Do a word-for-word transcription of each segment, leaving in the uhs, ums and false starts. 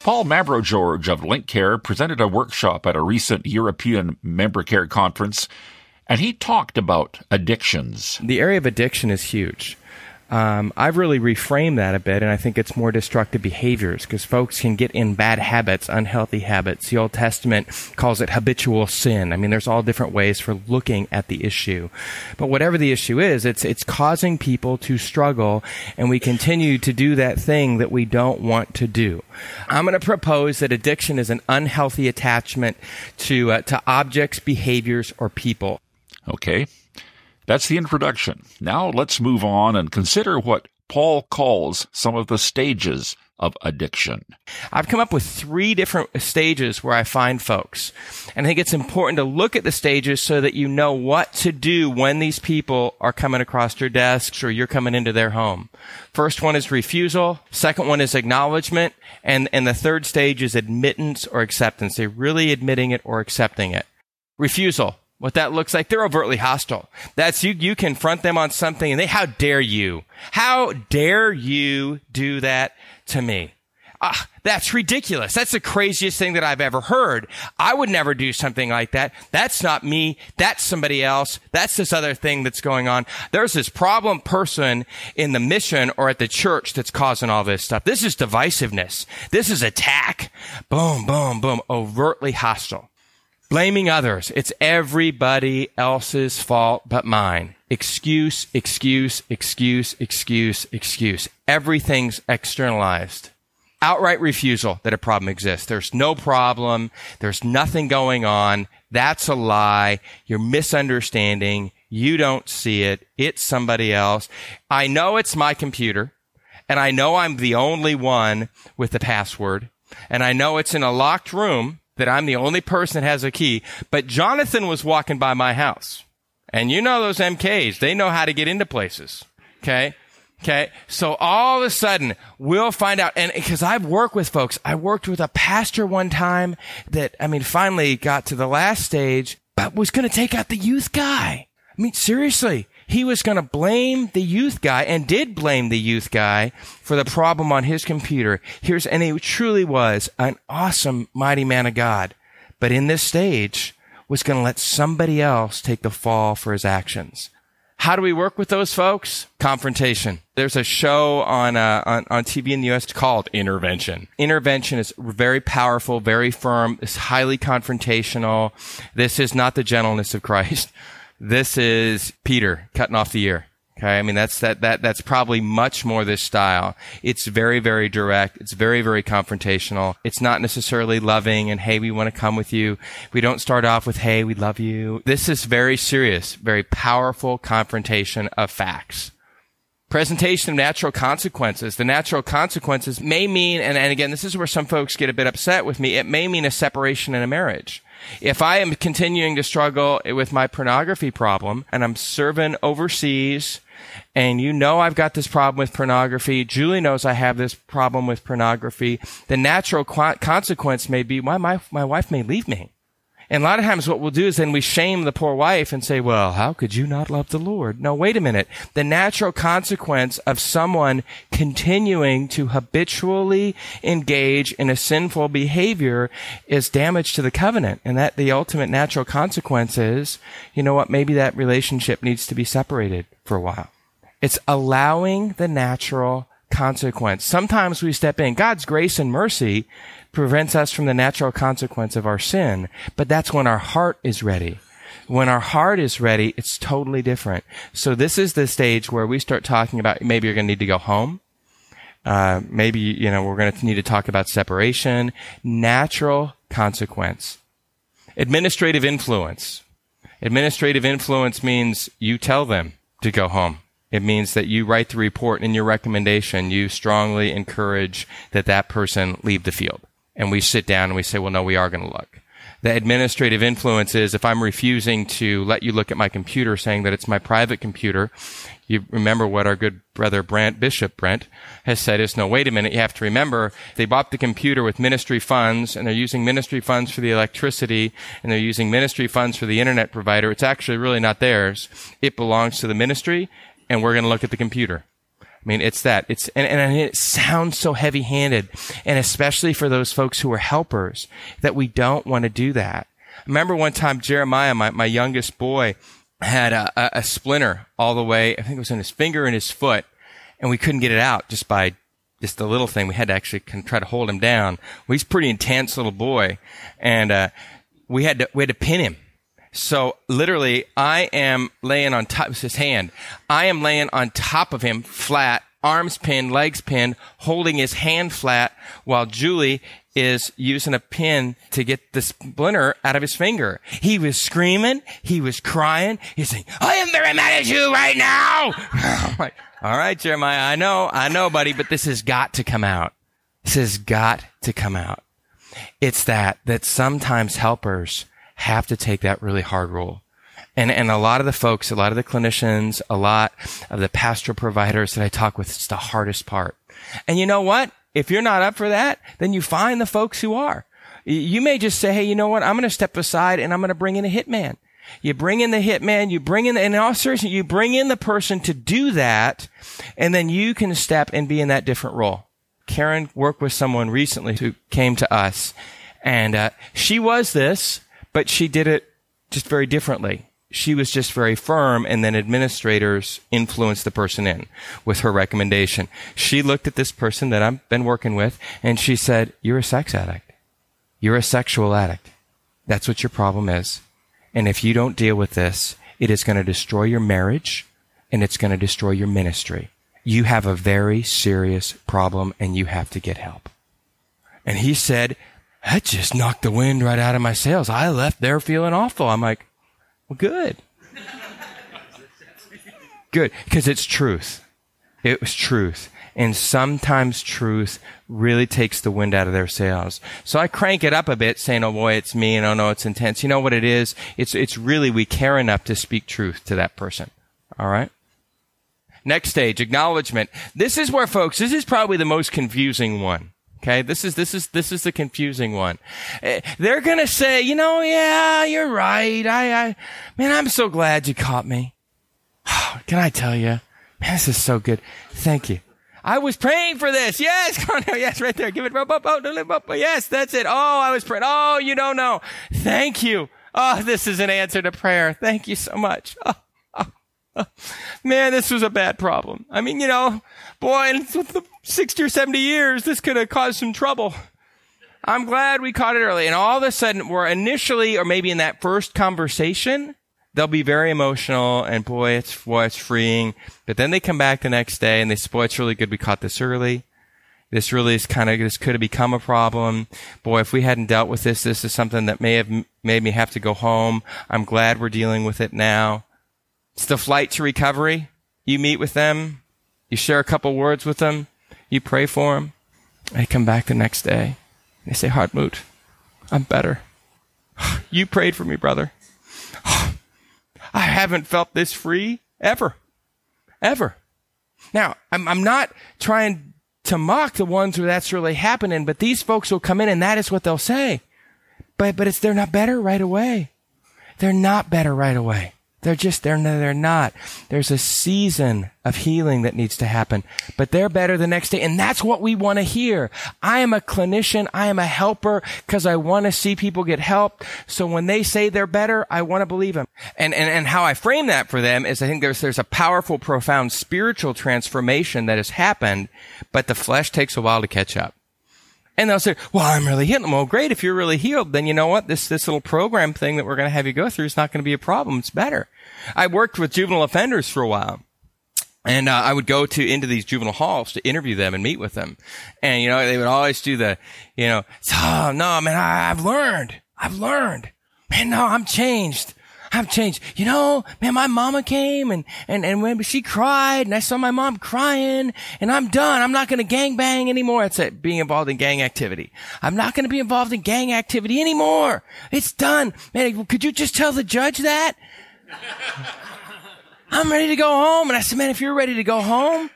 Paul Mavro-George of LinkCare presented a workshop at a recent European Member Care conference, and he talked about addictions. The area of addiction is huge. Um, I've really reframed that a bit, and I think it's more destructive behaviors because folks can get in bad habits, unhealthy habits. The Old Testament calls it habitual sin. I mean, there's all different ways for looking at the issue. But whatever the issue is, it's it's causing people to struggle, and we continue to do that thing that we don't want to do. I'm going to propose that addiction is an unhealthy attachment to uh, to objects, behaviors, or people. Okay. That's the introduction. Now let's move on and consider what Paul calls some of the stages of addiction. I've come up with three different stages where I find folks. And I think it's important to look at the stages so that you know what to do when these people are coming across your desks or you're coming into their home. First one is refusal. Second one is acknowledgement. And, and the third stage is admittance or acceptance. They're really admitting it or accepting it. Refusal. What that looks like, they're overtly hostile. That's you, you confront them on something and they, how dare you? How dare you do that to me? Ah, that's ridiculous. That's the craziest thing that I've ever heard. I would never do something like that. That's not me. That's somebody else. That's this other thing that's going on. There's this problem person in the mission or at the church that's causing all this stuff. This is divisiveness. This is attack. Boom, boom, boom. Overtly hostile. Blaming others. It's everybody else's fault but mine. Excuse, excuse, excuse, excuse, excuse. Everything's externalized. Outright refusal that a problem exists. There's no problem. There's nothing going on. That's a lie. You're misunderstanding. You don't see it. It's somebody else. I know it's my computer, and I know I'm the only one with the password, and I know it's in a locked room, that I'm the only person that has a key, but Jonathan was walking by my house. And you know those M Ks, they know how to get into places. Okay? Okay? So all of a sudden, we'll find out, and because I've worked with folks, I worked with a pastor one time that, I mean, finally got to the last stage, but was going to take out the youth guy. I mean, seriously. He was going to blame the youth guy and did blame the youth guy for the problem on his computer. Here's, and he truly was an awesome, mighty man of God. But in this stage, was going to let somebody else take the fall for his actions. How do we work with those folks? Confrontation. There's a show on, uh, on, on T V in the U S called Intervention. Intervention is very powerful, very firm. It's highly confrontational. This is not the gentleness of Christ. This is Peter cutting off the ear. Okay. I mean, that's, that, that, that's probably much more this style. It's very, very direct. It's very, very confrontational. It's not necessarily loving and, hey, we want to come with you. We don't start off with, hey, we love you. This is very serious, very powerful confrontation of facts. Presentation of natural consequences. The natural consequences may mean, and, and again, this is where some folks get a bit upset with me, it may mean a separation in a marriage. If I am continuing to struggle with my pornography problem and I'm serving overseas and you know I've got this problem with pornography, Julie knows I have this problem with pornography, the natural qu- consequence may be, well, my, my wife may leave me. And a lot of times what we'll do is then we shame the poor wife and say, well, how could you not love the Lord? No, wait a minute. The natural consequence of someone continuing to habitually engage in a sinful behavior is damage to the covenant. And that the ultimate natural consequence is, you know what, maybe that relationship needs to be separated for a while. It's allowing the natural consequence. Sometimes we step in. God's grace and mercy prevents us from the natural consequence of our sin, but that's when our heart is ready. When our heart is ready, it's totally different. So this is the stage where we start talking about maybe you're going to need to go home. Uh, maybe, you know, we're going to need to talk about separation. Natural consequence. Administrative influence. Administrative influence means you tell them to go home. It means that you write the report in your recommendation. You strongly encourage that that person leave the field. And we sit down and we say, well, no, we are going to look. The administrative influence is if I'm refusing to let you look at my computer saying that it's my private computer, you remember what our good brother Brent, Bishop Brent, has said is, no, wait a minute, you have to remember they bought the computer with ministry funds and they're using ministry funds for the electricity and they're using ministry funds for the internet provider. It's actually really not theirs. It belongs to the ministry and we're going to look at the computer. I mean, it's that. It's and, and it sounds so heavy-handed, and especially for those folks who are helpers, that we don't want to do that. I remember one time Jeremiah, my, my youngest boy, had a, a, a splinter all the way, I think it was in his finger and his foot, and we couldn't get it out just by just a little thing. We had to actually try to hold him down. Well, he's a pretty intense little boy, and uh, we had to we had to pin him. So literally, I am laying on top of his hand. I am laying on top of him flat, arms pinned, legs pinned, holding his hand flat, while Julie is using a pin to get the splinter out of his finger. He was screaming. He was crying. He's saying, I am very mad at you right now. I'm like, all right, Jeremiah, I know, I know, buddy, but this has got to come out. This has got to come out. It's that, that sometimes helpers have to take that really hard role. And, and a lot of the folks, a lot of the clinicians, a lot of the pastoral providers that I talk with, it's the hardest part. And you know what? If you're not up for that, then you find the folks who are. You may just say, hey, you know what? I'm going to step aside and I'm going to bring in a hitman. You bring in the hitman, you bring in, the, in all seriousness, you bring in the person to do that, and then you can step and be in that different role. Karen worked with someone recently who came to us, and uh, she was this, but she did it just very differently. She was just very firm, and then administrators influenced the person in with her recommendation. She looked at this person that I've been working with, and she said, you're a sex addict. You're a sexual addict. That's what your problem is. And if you don't deal with this, it is going to destroy your marriage, and it's going to destroy your ministry. You have a very serious problem, and you have to get help. And he said, that just knocked the wind right out of my sails. I left there feeling awful. I'm like, well, good. Good, because it's truth. It was truth. And sometimes truth really takes the wind out of their sails. So I crank it up a bit, saying, oh boy, it's me, and oh no, it's intense. You know what it is? It's, it's really we care enough to speak truth to that person. All right? Next stage, acknowledgement. This is where, folks, this is probably the most confusing one. Okay, this is, this is, this is the confusing one. Uh, they're gonna say, you know, yeah, you're right. I, I, man, I'm so glad you caught me. Can I tell you? Man, this is so good. Thank you. I was praying for this. Yes, come on, yes, right there. Give it up, up, up, up, up. Yes, that's it. Oh, I was praying. Oh, you don't know. Thank you. Oh, this is an answer to prayer. Thank you so much. Oh, oh, oh. Man, this was a bad problem. I mean, you know, boy, with the sixty or seventy years, this could have caused some trouble. I'm glad we caught it early. And all of a sudden, we're initially, or maybe in that first conversation, they'll be very emotional, and boy, it's, boy, it's freeing. But then they come back the next day and they say, boy, it's really good we caught this early. This really is kind of, this could have become a problem. Boy, if we hadn't dealt with this, this is something that may have made me have to go home. I'm glad we're dealing with it now. It's the flight to recovery. You meet with them. You share a couple words with them. You pray for them. They come back the next day. They say, Hartmut, I'm better. You prayed for me, brother. I haven't felt this free ever. Ever. Now, I'm, I'm not trying to mock the ones where that's really happening, but these folks will come in and that is what they'll say. But, but it's, they're not better right away. They're not better right away. They're just, they're, they're not. There's a season of healing that needs to happen, but they're better the next day. And that's what we want to hear. I am a clinician. I am a helper because I want to see people get help. So when they say they're better, I want to believe them. And, and, and how I frame that for them is I think there's, there's a powerful, profound spiritual transformation that has happened, but the flesh takes a while to catch up. And they'll say, well, I'm really healed. Well, great. If you're really healed, then you know what? This, this little program thing that we're going to have you go through is not going to be a problem. It's better. I worked with juvenile offenders for a while. And, uh, I would go to, into these juvenile halls to interview them and meet with them. And, you know, they would always do the, you know, oh, no, man, I, I've learned. I've learned. Man, no, I'm changed. I've changed. You know, man, my mama came and, and, and when she cried and I saw my mom crying and I'm done. I'm not going to gangbang anymore. It's it, being involved in gang activity. I'm not going to be involved in gang activity anymore. It's done. Man, could you just tell the judge that? I'm ready to go home. And I said, man, if you're ready to go home,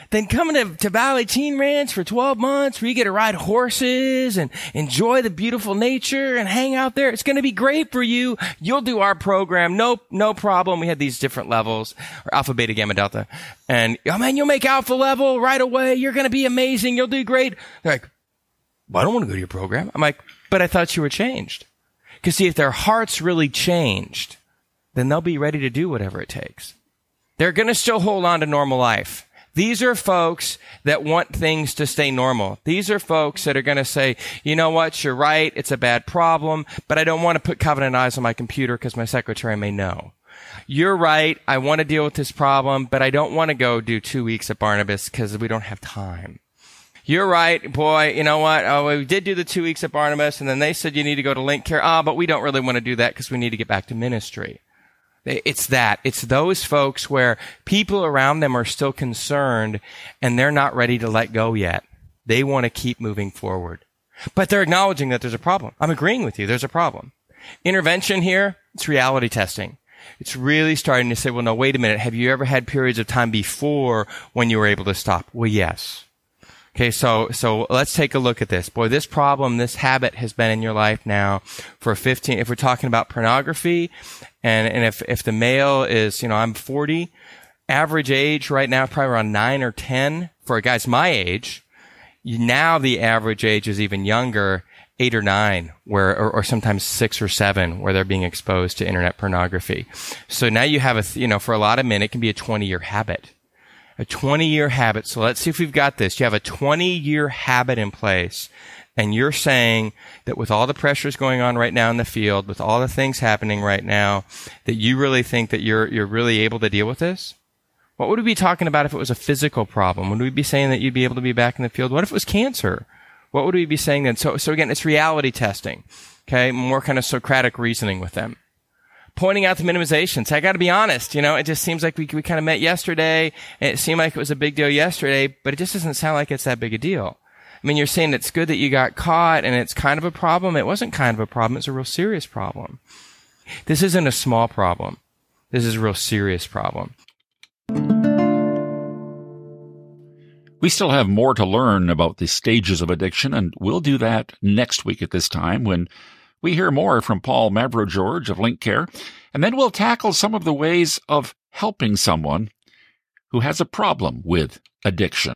then come to, to Valley Teen Ranch for twelve months where you get to ride horses and enjoy the beautiful nature and hang out there. It's going to be great for you. You'll do our program. No, no problem. We had these different levels, or alpha, beta, gamma, delta. And, oh man, you'll make alpha level right away. You're going to be amazing. You'll do great. They're like, well, I don't want to go to your program. I'm like, but I thought you were changed. Because see, if their heart's really changed, then they'll be ready to do whatever it takes. They're going to still hold on to normal life. These are folks that want things to stay normal. These are folks that are going to say, you know what, you're right, it's a bad problem, but I don't want to put Covenant Eyes on my computer because my secretary may know. You're right, I want to deal with this problem, but I don't want to go do two weeks at Barnabas because we don't have time. You're right, boy, you know what, oh, we did do the two weeks at Barnabas, and then they said you need to go to Link Care. Ah, oh, but we don't really want to do that because we need to get back to ministry. It's that. It's those folks where people around them are still concerned, and they're not ready to let go yet. They want to keep moving forward. But they're acknowledging that there's a problem. I'm agreeing with you, there's a problem. Intervention here, it's reality testing. It's really starting to say, well, no, wait a minute, have you ever had periods of time before when you were able to stop? Well, yes. Okay, so so let's take a look at this. Boy, this problem, this habit has been in your life now for fifteen. If we're talking about pornography, and and if if the male is, you know, I'm forty, average age right now probably around nine or ten for guys my age. Now the average age is even younger, eight or nine, where or, or sometimes six or seven, where they're being exposed to internet pornography. So now you have a, you know, for a lot of men, it can be a twenty-year habit. A twenty-year habit. So let's see if we've got this. You have a twenty-year habit in place, and you're saying that with all the pressures going on right now in the field, with all the things happening right now, that you really think that you're you're really able to deal with this? What would we be talking about if it was a physical problem? Would we be saying that you'd be able to be back in the field? What if it was cancer? What would we be saying then? So, so again, it's reality testing. Okay, more kind of Socratic reasoning with them. Pointing out the minimizations. I got to be honest, you know, it just seems like we we kind of met yesterday, and it seemed like it was a big deal yesterday, but it just doesn't sound like it's that big a deal. I mean, you're saying it's good that you got caught, and it's kind of a problem. It wasn't kind of a problem. It's a real serious problem. This isn't a small problem. This is a real serious problem. We still have more to learn about the stages of addiction, and we'll do that next week at this time when we hear more from Paul Mavro-George of Link Care, and then we'll tackle some of the ways of helping someone who has a problem with addiction.